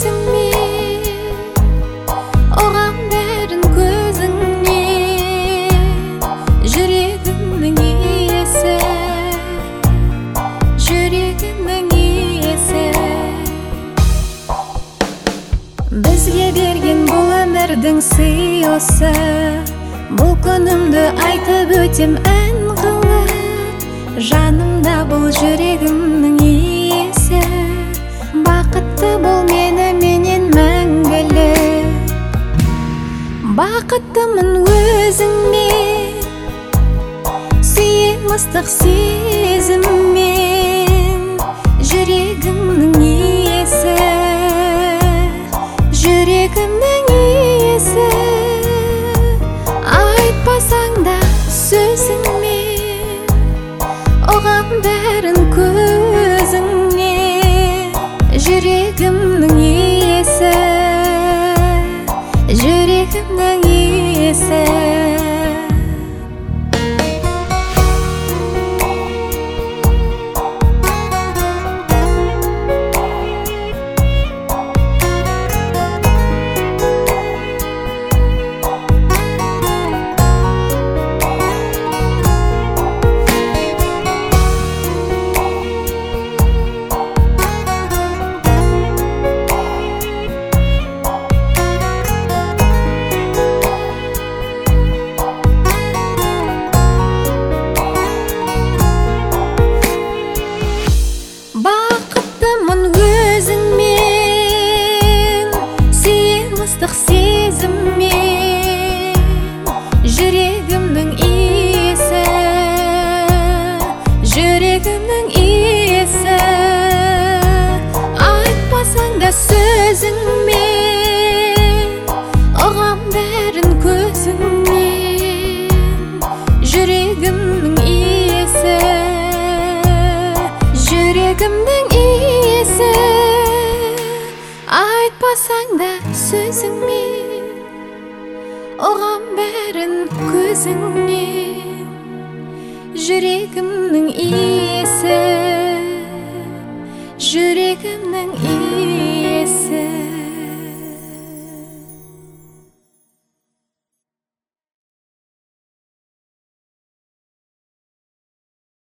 сөзіңмен, оған бәрін көзіңнен, жүрегімнің иесі, жүрегімнің иесі. Бізге берген бұл өмірдің сыйысы, бұл күнімді айтып өтем ән қылып, жанымда бұл жүрегімнің иесі. Бақытты бол меніменен мәңгілік, бақыттымын өзіңмен, сүйем ыстық сезіммен, жүрегімнің иесі, жүрегімнің иесі. Айтпасаң да сөзіңмен, оған бәрін көзіңнен, жүрегімнің иесі, жүрегімнің иесі. Бақыттымын өзіңмен, сүйем ыстық сезіммен, жүрегімнің иесі, жүрегімнің иесі. Айтпасаң да сөзіңмен, оған бәрін көзіңмен, жүрегімнің иесі, жүрегімнің иесі. Айтпасаң да сөзіңмен, оған бәрін көзіңмен, жүрегімнің иесі, жүрегімнің иесі.